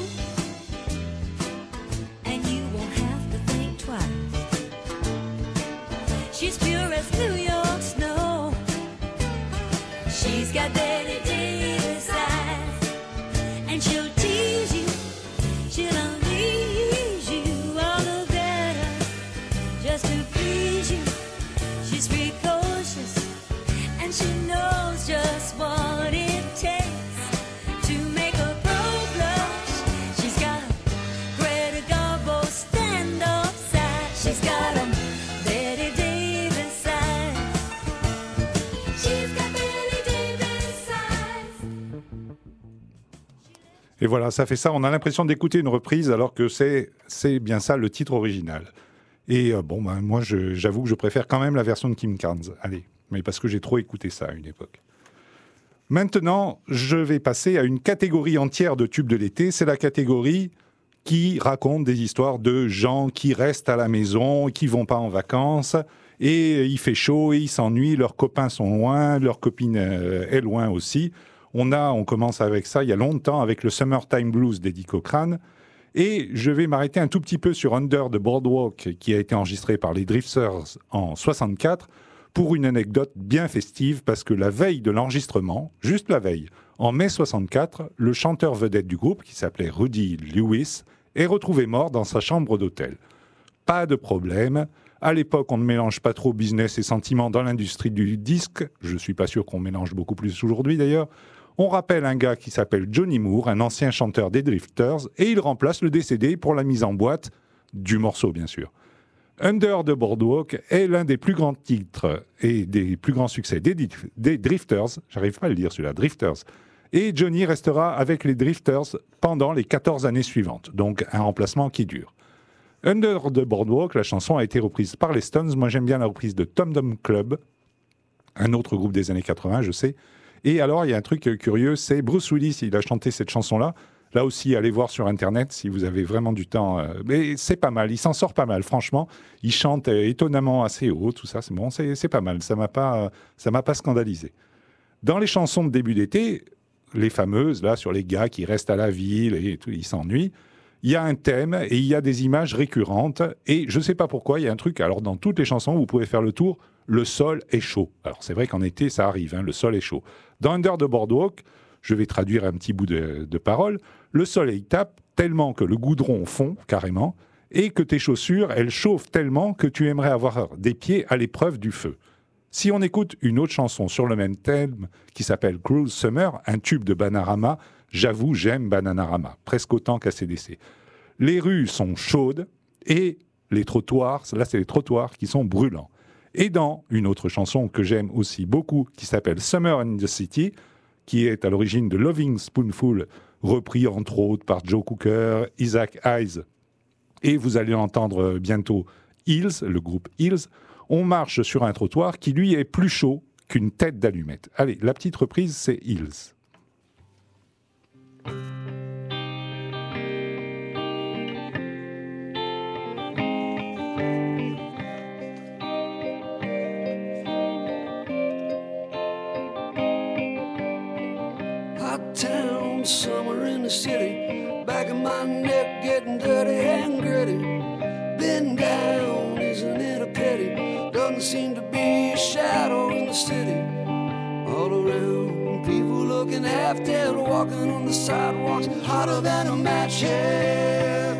and you won't have to think twice. She's pure as New York snow. She's got Betty Davis eyes, and she'll tease you, she'll unleash you all the better, just to please you. She's precocious, and she knows just what it takes to make a pro blush. She's got Greta Garbo stand-up side. She's got 'em Betty Davis eyes. She's got Betty Davis eyes. Et voilà, ça fait ça. On a l'impression d'écouter une reprise alors que c'est, c'est bien ça le titre original. Et euh, bon, ben, moi, je, j'avoue que je préfère quand même la version de Kim Carnes. Allez, mais parce que j'ai trop écouté ça à une époque. Maintenant, je vais passer à une catégorie entière de tubes de l'été. C'est la catégorie qui raconte des histoires de gens qui restent à la maison, qui vont pas en vacances, et il fait chaud et ils s'ennuient, leurs copains sont loin, leur copine euh, est loin aussi. On a, on commence avec ça il y a longtemps avec le Summertime Blues d'Eddie Cochran. Et je vais m'arrêter un tout petit peu sur Under the Boardwalk, qui a été enregistré par les Drifters en soixante-quatre, pour une anecdote bien festive, parce que la veille de l'enregistrement, juste la veille, en mai soixante-quatre, le chanteur vedette du groupe, qui s'appelait Rudy Lewis, est retrouvé mort dans sa chambre d'hôtel. Pas de problème. À l'époque, on ne mélange pas trop business et sentiments dans l'industrie du disque. Je ne suis pas sûr qu'on mélange beaucoup plus aujourd'hui d'ailleurs. On rappelle un gars qui s'appelle Johnny Moore, un ancien chanteur des Drifters, et il remplace le décédé pour la mise en boîte du morceau, bien sûr. Under the Boardwalk est l'un des plus grands titres et des plus grands succès des, des Drifters. J'arrive pas à le dire celui-là, Drifters. Et Johnny restera avec les Drifters pendant les quatorze années suivantes, donc un remplacement qui dure. Under the Boardwalk, la chanson a été reprise par les Stones. Moi, j'aime bien la reprise de Tom Tom Club, un autre groupe des années quatre-vingts, je sais. Et alors, il y a un truc curieux, c'est Bruce Willis, il a chanté cette chanson-là. Là aussi, allez voir sur Internet si vous avez vraiment du temps. Euh, mais c'est pas mal, il s'en sort pas mal, franchement. Il chante euh, étonnamment assez haut, tout ça, c'est bon, c'est, c'est pas mal. Ça m'a pas, euh, ça m'a pas scandalisé. Dans les chansons de début d'été, les fameuses, là, sur les gars qui restent à la ville et tout, ils s'ennuient, il y a un thème et il y a des images récurrentes. Et je sais pas pourquoi, il y a un truc, alors dans toutes les chansons, vous pouvez faire le tour, le sol est chaud. Alors c'est vrai qu'en été, ça arrive, hein, le sol est chaud. Dans Under the Boardwalk, Je vais traduire un petit bout de, de parole. Le soleil tape tellement que le goudron fond carrément, et que tes chaussures, elles chauffent tellement que tu aimerais avoir des pieds à l'épreuve du feu. Si on écoute une autre chanson sur le même thème, qui s'appelle Cruel Summer, un tube de Bananarama, j'avoue, j'aime Bananarama, presque autant qu'A C D C. Les rues sont chaudes, et les trottoirs, là c'est les trottoirs qui sont brûlants. Et dans une autre chanson que j'aime aussi beaucoup, qui s'appelle Summer in the City, qui est à l'origine de Loving Spoonful, repris entre autres par Joe Cooker, Isaac Hayes, et vous allez entendre bientôt Hills, le groupe Hills. On marche sur un trottoir qui lui est plus chaud qu'une tête d'allumette. Allez, la petite reprise, c'est Hills. Hot town, summer in the city. Back of my neck getting dirty and gritty. Been down, isn't it a pity? Doesn't seem to be a shadow in the city. All around, people looking half dead, walking on the sidewalks, hotter than a match head.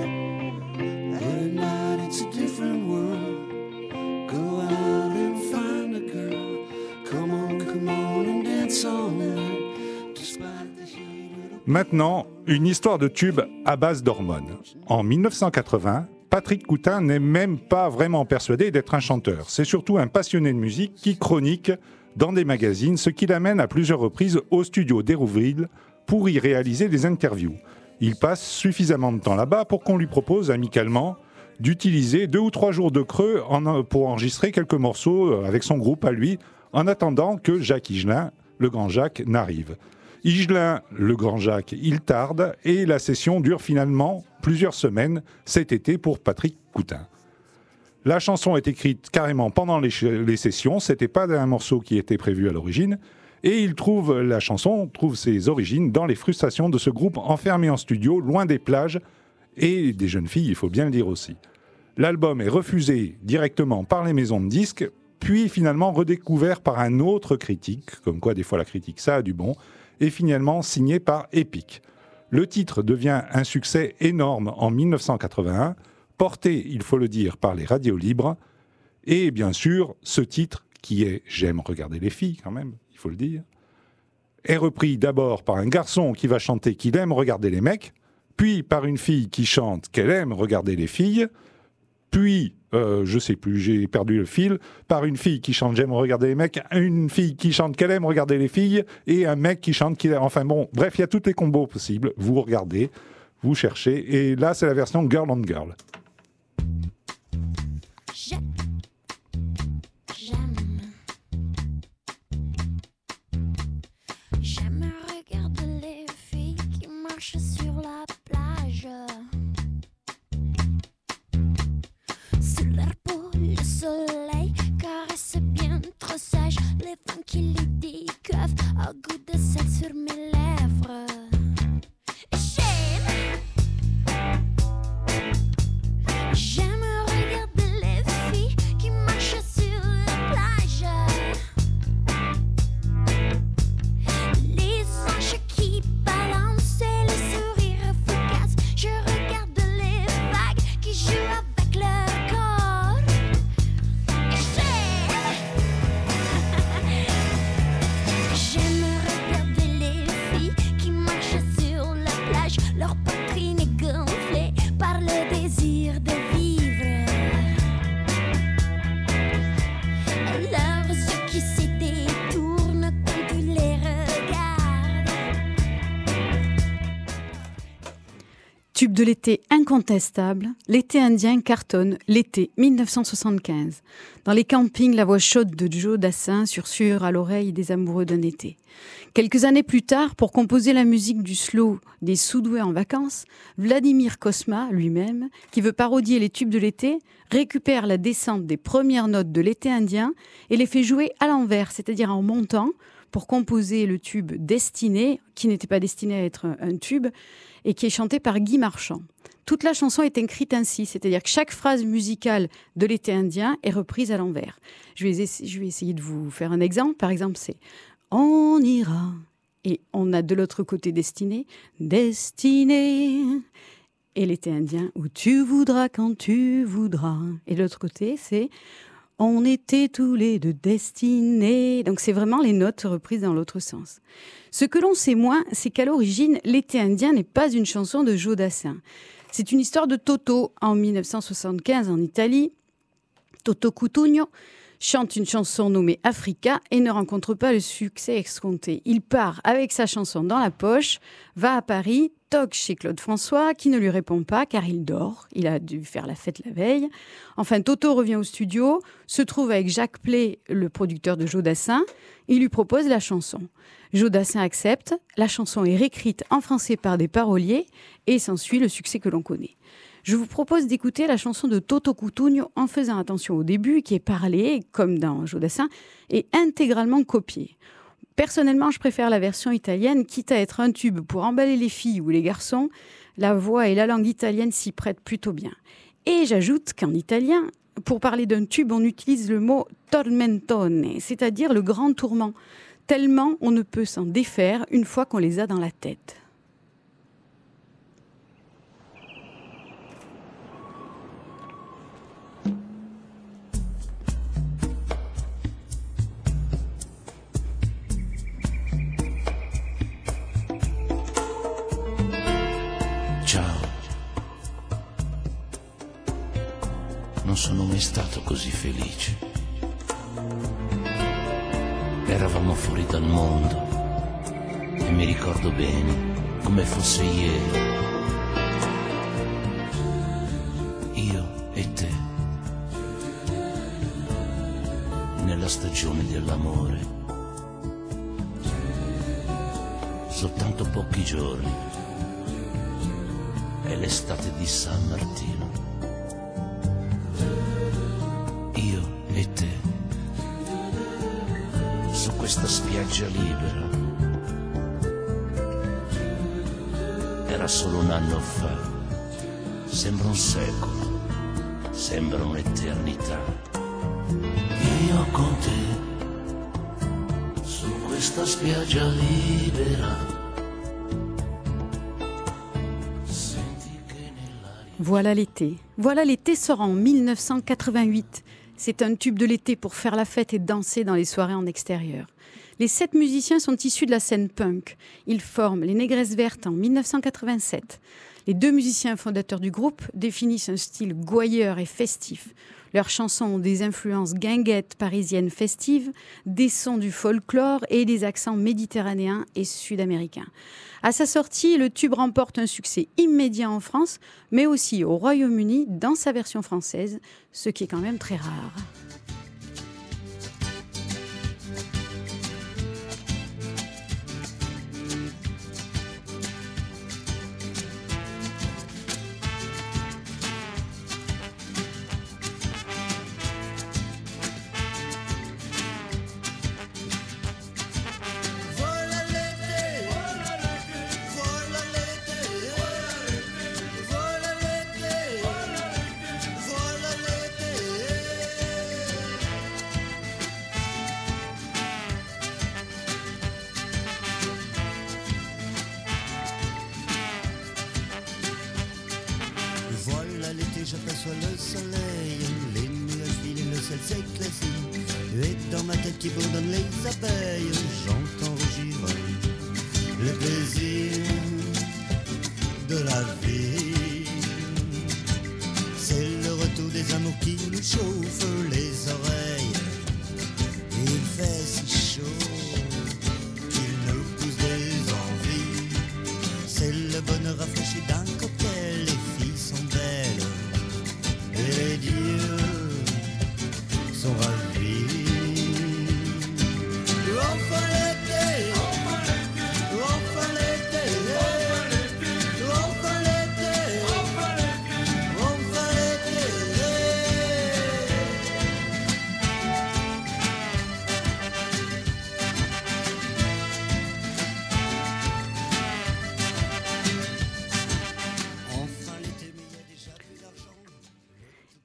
But at night it's a different world. Go out and find a girl. Come on, come on and dance all night. Despite the heat of the... Maintenant, une histoire de tube à base d'hormones. En dix-neuf cent quatre-vingts, Patrick Coutin n'est même pas vraiment persuadé d'être un chanteur. C'est surtout un passionné de musique qui chronique dans des magazines, ce qui l'amène à plusieurs reprises au studio d'Hérouville pour y réaliser des interviews. Il passe suffisamment de temps là-bas pour qu'on lui propose amicalement d'utiliser deux ou trois jours de creux en, pour enregistrer quelques morceaux avec son groupe à lui, en attendant que Jacques Higelin, le grand Jacques, n'arrive. Higelin, le grand Jacques, il tarde et la session dure finalement plusieurs semaines cet été pour Patrick Coutin. La chanson est écrite carrément pendant les, les sessions, c'était pas un morceau qui était prévu à l'origine, et il trouve, la chanson trouve ses origines dans les frustrations de ce groupe enfermé en studio, loin des plages et des jeunes filles, il faut bien le dire aussi. L'album est refusé directement par les maisons de disques, puis finalement redécouvert par un autre critique, comme quoi des fois la critique ça a du bon, et finalement signé par Epic. Le titre devient un succès énorme en dix-neuf cent quatre-vingt-un, porté, il faut le dire, par les radios libres, et bien sûr, ce titre, qui est « J'aime regarder les filles » quand même, il faut le dire, est repris d'abord par un garçon qui va chanter qu'il aime regarder les mecs, puis par une fille qui chante qu'elle aime regarder les filles, puis, euh, je sais plus, j'ai perdu le fil, par une fille qui chante « J'aime regarder les mecs », une fille qui chante qu'elle aime regarder les filles, et un mec qui chante qu'il aime... Enfin bon, bref, il y a toutes les combos possibles. Vous regardez, vous cherchez, et là, c'est la version Girl on Girl. J'aime, j'aime, j'aime regarder les filles qui marchent sur la plage. Sous leur peau, le soleil caresse bien trop sage les femmes qui les décoffrent au goût de sel sur mes lèvres. J'aime, j'aime regarder les filles qui marchent sur la plage. Les anges qui balancent et les sourires fugaces. Je regarde les vagues qui jouent avec leur corps. J'aime, j'aime regarder les filles qui marchent sur la plage. Leur poitrine est gonflée par le désir de vivre. Leurs yeux qui se détournent quand tu les regardes. Tube de l'été incontestable, l'été indien cartonne l'été dix-neuf cent soixante-quinze. Dans les campings, la voix chaude de Joe Dassin sursure à l'oreille des amoureux d'un été. Quelques années plus tard, pour composer la musique du slow des Soudoués en vacances, Vladimir Cosma, lui-même, qui veut parodier les tubes de l'été, récupère la descente des premières notes de l'été indien et les fait jouer à l'envers, c'est-à-dire en montant, pour composer le tube Destiné, qui n'était pas destiné à être un, un tube, et qui est chanté par Guy Marchand. Toute la chanson est écrite ainsi, c'est-à-dire que chaque phrase musicale de l'été indien est reprise à l'envers. Je vais, essa- je vais essayer de vous faire un exemple. Par exemple, c'est « On ira Et on a de l'autre côté Destinée. Destinée. Et l'été indien, où tu voudras quand tu voudras. Et de l'autre côté, c'est on était tous les deux destinés. Donc c'est vraiment les notes reprises dans l'autre sens. Ce que l'on sait moins, c'est qu'à l'origine, l'été indien n'est pas une chanson de Joe Dassin. C'est une histoire de Toto en dix-neuf cent soixante-quinze en Italie. Toto Cutugno chante une chanson nommée Africa et ne rencontre pas le succès escompté. Il part avec sa chanson dans la poche, va à Paris, toque chez Claude François qui ne lui répond pas car il dort. Il a dû faire la fête la veille. Enfin, Toto revient au studio, se trouve avec Jacques Play, le producteur de Joe Dassin. Il lui propose la chanson. Joe Dassin accepte. La chanson est réécrite en français par des paroliers et s'ensuit le succès que l'on connaît. Je vous propose d'écouter la chanson de Toto Cutugno en faisant attention au début qui est parlé, comme dans Joe Dassin, et intégralement copié. Personnellement, je préfère la version italienne, quitte à être un tube pour emballer les filles ou les garçons. La voix et la langue italienne s'y prêtent plutôt bien. Et j'ajoute qu'en italien, pour parler d'un tube, on utilise le mot tormentone, c'est-à-dire le grand tourment, tellement on ne peut s'en défaire une fois qu'on les a dans la tête. Non sono mai stato così felice. Eravamo fuori dal mondo e mi ricordo bene come fosse ieri. Io e te, nella stagione dell'amore. Soltanto pochi giorni è l'estate di San Martino. Io e te, su questa spiaggia libera. Era solo un anno fa, sembra un secolo, sembra un'eternità. Io con te, su questa spiaggia libera. Voilà l'été. Voilà l'été sort en dix-neuf cent quatre-vingt-huit. C'est un tube de l'été pour faire la fête et danser dans les soirées en extérieur. Les sept musiciens sont issus de la scène punk. Ils forment les Négresses Vertes en dix-neuf cent quatre-vingt-sept. Les deux musiciens fondateurs du groupe définissent un style gouailleur et festif. Leurs chansons ont des influences guinguettes parisiennes festives, des sons du folklore et des accents méditerranéens et sud-américains. À sa sortie, le tube remporte un succès immédiat en France, mais aussi au Royaume-Uni dans sa version française, ce qui est quand même très rare. J'aperçois le soleil, les nuages filent et le ciel s'éclaircit. Et dans ma tête qui bourdonne les abeilles, j'entends rugir le plaisir de la vie. C'est le retour des amours qui nous chauffent les oreilles. Et il fait si chaud qu'il nous pousse des envies. C'est le bonheur rafraîchi d'un cocktail, les filles sont belles. Et les dieux sont ravis. Enfin l'été, enfin l'été, enfin l'été, enfin l'été, enfin l'été.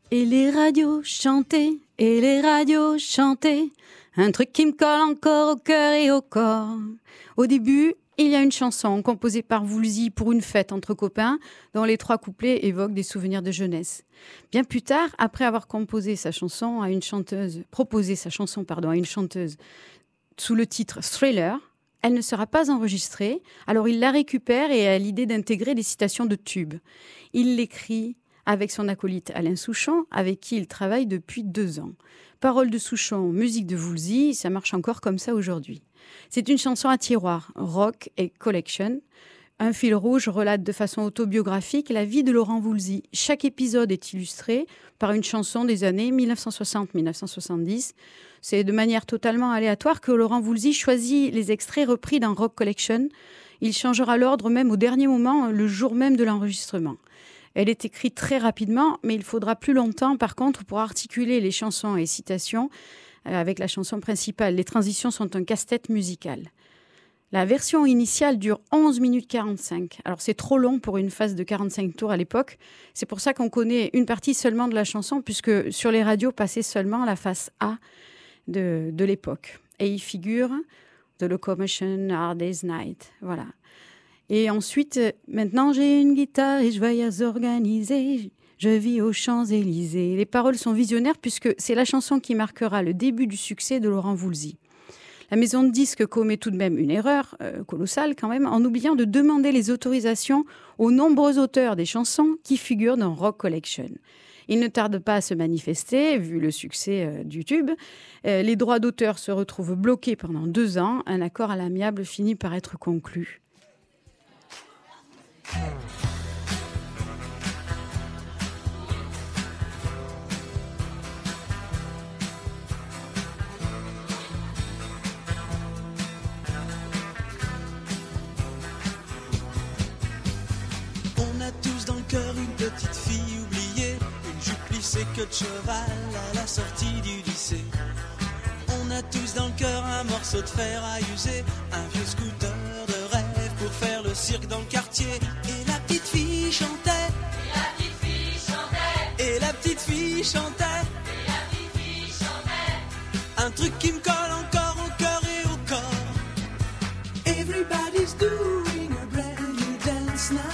Et les radios chantaient, et les radios chantaient, un truc qui me colle encore au cœur et au corps. Au début, il y a une chanson composée par Woolsey pour une fête entre copains, dont les trois couplets évoquent des souvenirs de jeunesse. Bien plus tard, après avoir composé sa chanson à une chanteuse, proposé sa chanson pardon, à une chanteuse sous le titre Thriller, elle ne sera pas enregistrée, alors il la récupère et a l'idée d'intégrer des citations de tubes. Il l'écrit avec son acolyte Alain Souchon, avec qui il travaille depuis deux ans. Paroles de Souchon, musique de Woolsey, ça marche encore comme ça aujourd'hui. C'est une chanson à tiroir, rock et collection. Un fil rouge relate de façon autobiographique la vie de Laurent Woolsey. Chaque épisode est illustré par une chanson des années dix-neuf cent soixante à dix-neuf cent soixante-dix. C'est de manière totalement aléatoire que Laurent Woolsey choisit les extraits repris dans Rock Collection. Il changera l'ordre même au dernier moment, le jour même de l'enregistrement. Elle est écrite très rapidement, mais il faudra plus longtemps par contre pour articuler les chansons et citations avec la chanson principale. Les transitions sont un casse-tête musical. La version initiale dure onze minutes quarante-cinq. Alors c'est trop long pour une phase de quarante-cinq tours à l'époque. C'est pour ça qu'on connaît une partie seulement de la chanson, puisque sur les radios passait seulement la face A de, de l'époque. Et il figure The Locomotion, Hard Day's Night. Voilà. Et ensuite, maintenant j'ai une guitare et je vais organiser. Je vis aux Champs-Élysées. Les paroles sont visionnaires puisque c'est la chanson qui marquera le début du succès de Laurent Woolsey. La maison de disques commet tout de même une erreur, euh, colossale quand même, en oubliant de demander les autorisations aux nombreux auteurs des chansons qui figurent dans Rock Collection. Ils ne tardent pas à se manifester, vu le succès euh, du tube. Euh, les droits d'auteur se retrouvent bloqués pendant deux ans. Un accord à l'amiable finit par être conclu. On a tous dans le cœur une petite fille oubliée, une jupe plissée queue de cheval à la sortie du lycée. On a tous dans le cœur un morceau de fer à user, un vieux scooter de rêve pour faire le cirque dans le quartier. Et la petite fille chantait, et la petite fille chantait, et la petite fille chantait, et la petite fille chantait, un truc qui me colle encore au cœur et au corps. Everybody's doing a brand new dance now.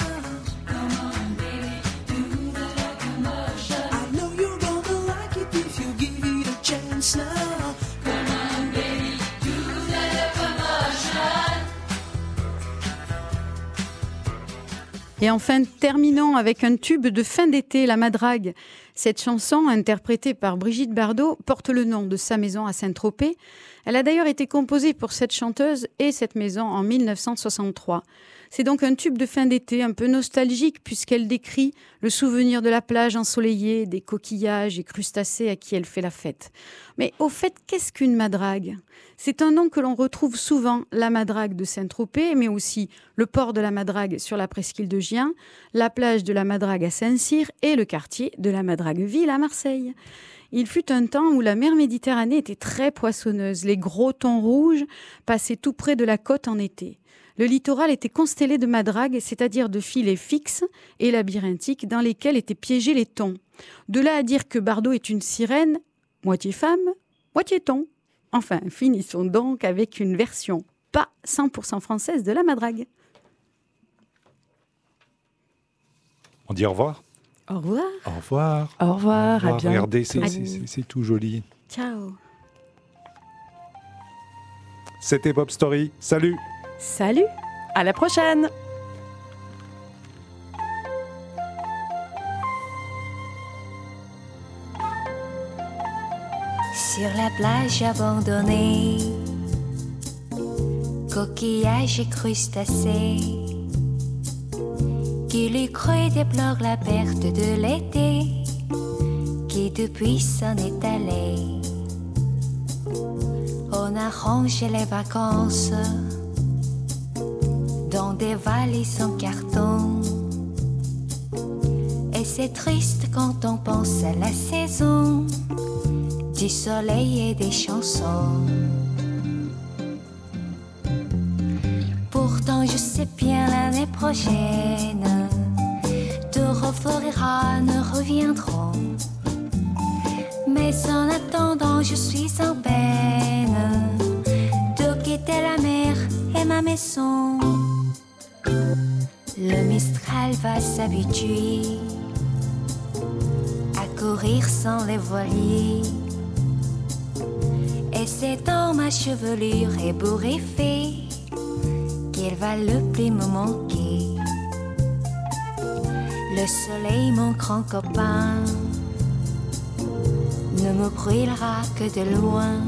Et enfin, terminons avec un tube de fin d'été, La Madrague. Cette chanson, interprétée par Brigitte Bardot, porte le nom de sa maison à Saint-Tropez. Elle a d'ailleurs été composée pour cette chanteuse et cette maison en dix-neuf cent soixante-trois. C'est donc un tube de fin d'été un peu nostalgique puisqu'elle décrit le souvenir de la plage ensoleillée, des coquillages et crustacés à qui elle fait la fête. Mais au fait, qu'est-ce qu'une madrague ? C'est un nom que l'on retrouve souvent, la Madrague de Saint-Tropez, mais aussi le port de la Madrague sur la presqu'île de Gien, la plage de la Madrague à Saint-Cyr et le quartier de la Madrague-Ville à Marseille. Il fut un temps où la mer Méditerranée était très poissonneuse. Les gros thons rouges passaient tout près de la côte en été. Le littoral était constellé de madragues, c'est-à-dire de filets fixes et labyrinthiques dans lesquels étaient piégés les thons. De là à dire que Bardot est une sirène, moitié femme, moitié thon. Enfin, finissons donc avec une version pas cent pour cent française de la madrague. On dit au revoir. Au revoir. Au revoir. Au revoir, à bientôt. Regardez, c'est, c'est, c'est, c'est tout joli. Ciao. C'était Pop Story. Salut. Salut. À la prochaine. Sur la plage abandonnée, coquillages et crustacés, qui l'eût cru déplore la perte de l'été, qui depuis s'en est allé. On a rangé les vacances dans des valises en carton, et c'est triste quand on pense à la saison du soleil et des chansons. Pourtant je sais bien l'année prochaine, tous vos rires ne reviendront. Mais en attendant, je suis sans peine de quitter la mer et ma maison. Le Mistral va s'habituer à courir sans les voiliers. Et c'est dans ma chevelure ébouriffée qu'il va le plus me manquer. Le soleil, mon grand copain, ne me brûlera que de loin.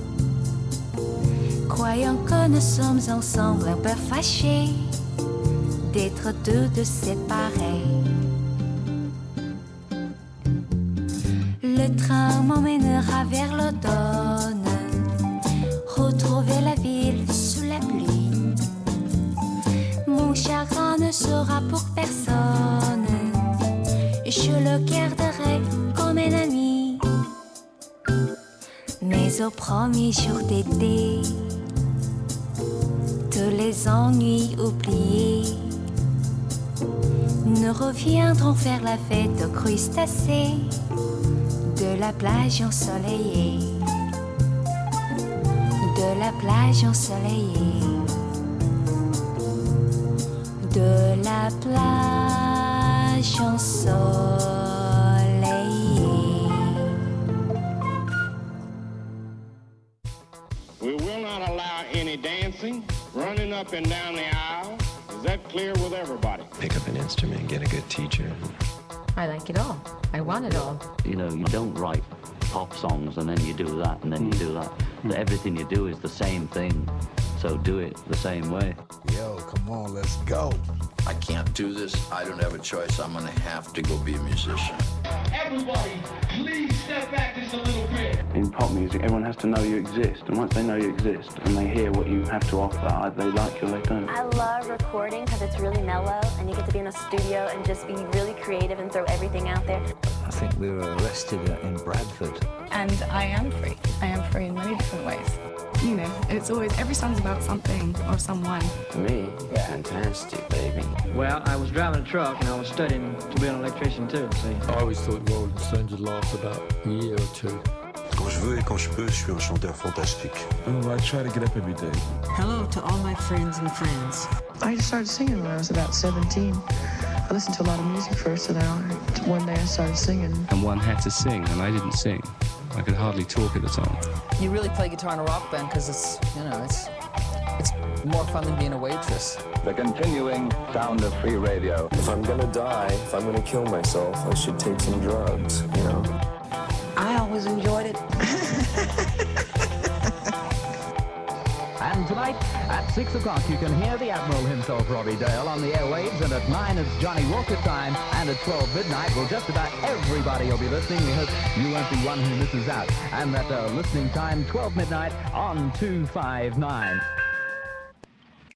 Croyant que nous sommes ensemble un peu fâchés d'être deux de séparés. Le train m'emmènera vers l'automne, retrouver la ville sous la pluie. Mon chagrin ne sera pour personne, je le garderai comme un ami. Mais au premier jour d'été, tous les ennuis oubliés, nous reviendrons faire la fête aux crustacés de la plage ensoleillée, de la plage ensoleillée, de la plage ensoleillée. We will not allow any dancing, running up and down the aisle. Is that clear with everybody? Pick up an instrument, get a good teacher. I like it all. I want it all. You know, you don't write pop songs and then you do that and then you do that. But everything you do is the same thing. So do it the same way. Yo, come on, let's go. I can't do this. I don't have a choice. I'm gonna have to go be a musician. Everybody, please step back just a little bit. In pop music, everyone has to know you exist. And once they know you exist and they hear what you have to offer, either they like you or they don't. I love recording because it's really mellow and you get to be in a studio and just be really creative and throw everything out there. I think we were arrested in Bradford. And I am free. I am free in many different ways. You know, it's always, every song's about something or someone. Me? Fantastic, baby. Well, I was driving a truck and I was studying to be an electrician too, see. I always thought Rolling Stones would last about a year or two. Quand je veux et quand je peux, je suis un chanteur fantastique. Oh, I try to get up every day. Hello to all my friends and friends. I started singing when I was about seventeen. I listened to a lot of music first, and then one day I started singing. And one had to sing, and I didn't sing. I could hardly talk at the time. You really play guitar in a rock band because it's, you know, it's it's more fun than being a waitress. The continuing sound of free radio. If I'm gonna die, if I'm gonna kill myself, I should take some drugs, you know? I always enjoyed it. And tonight, at six o'clock, you can hear the Admiral himself, Robbie Dale, on the airwaves, and at nine it's Johnny Walker time, and at twelve midnight, well, just about everybody will be listening. We hope you won't be one who misses out. And that uh, listening time, twelve midnight on two five nine.